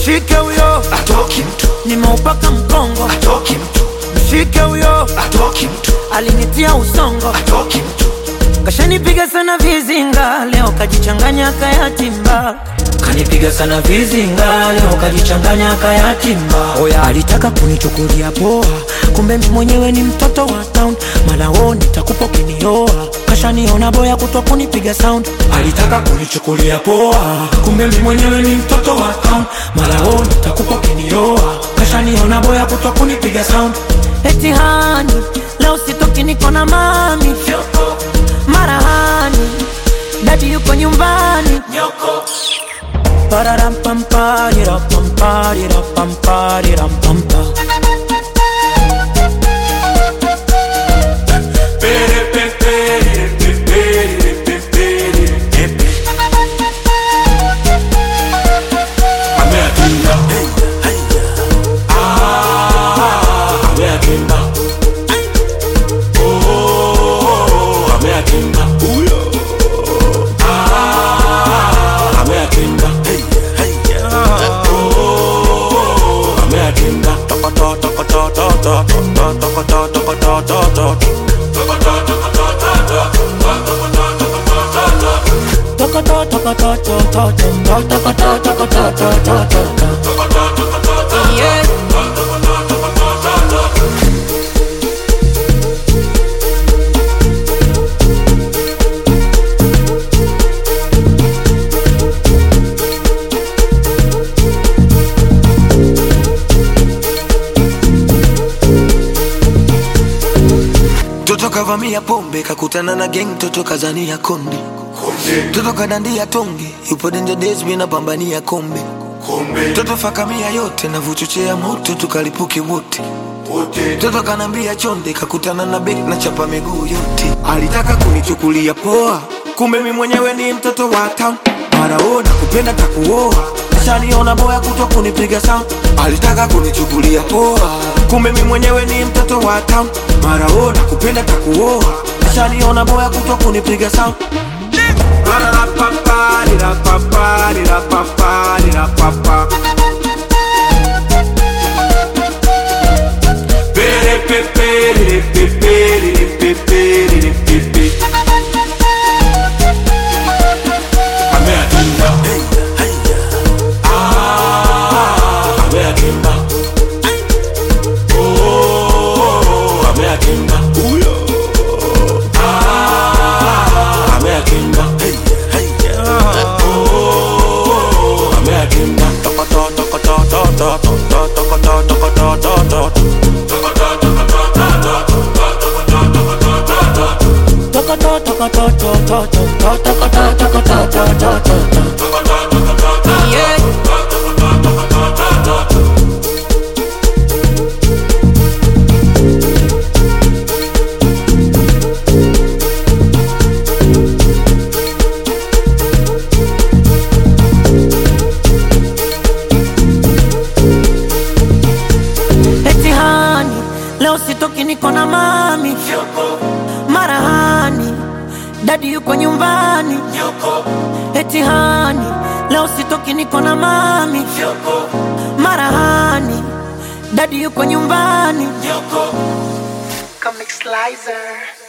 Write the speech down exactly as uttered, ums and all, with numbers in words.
mshike huyo, atoki mtu, nimeupaka mkongo, atoki mtu, mshike huyo, atoki mtu, alinitia usongo, atoki mtu, kashanipiga sana vizinga, leo kajichanganya kayatimba. Kanipiga sana vizinga, leo kajichanganya kayatimba. Oya alitaka kunichukulia poa, kumbe mwenyewe ni mtoto wa town. Malao nitakupa kinioa, kashaniona boya kuto kunipiga sound. Alitaka kunichukulia poa, kumbe mwenyewe ni mtoto wa town. Malao nitakupa kinioa, kashaniona boya kuto kunipiga sound. Eti hani, leo sitoki niko na mami. Marahani, dadi yuko nyumbani. Nyoko Pararam pam parira pam parira pam parira pam pa. Pere pe pere pe pere pe pere pe. Amea kinga, ah, amea kinga. Oh, amea kinga. Ah, amea kinga. Yeah. Toto kavamia pombe kakutana na gang, toto kazania konde. Toto kadandia tonge, yupo danger days mina pambania kombe. Toto fakamia yote na vuchochea moto tukalipuke wote. Toto kanambia chonde, kakutana na bek na chapa miguu yote. Alitaka kunichukulia poa, kumbe mimi mwenyewe ni mtoto wa town. Maraona kupenda takuoa, kashaniona boya kuto kunipiga sound. Alitaka kunichukulia poa, kumbe mimi mwenyewe ni mtoto wa town. Maraona kupenda takuoa, kashaniona boya kuto kunipiga sound. La la la pa pa, li la pa pa, li la pa pa, li la pa pa. Pere pe pere pe pere pe pere pe pe. Amea kinga, ah, amea kinga. Oh, amea kinga. Ah, amea kinga. Oh, amea kinga. Toko toko toko toko toko toko toko toko toko. Eti hani, leo sitoki niko na mami. Marahani, dadi yuko nyumbani. Eti hani, leo sitoki niko na mami. Marahani, dadi yuko nyumbani. Comic Slicer.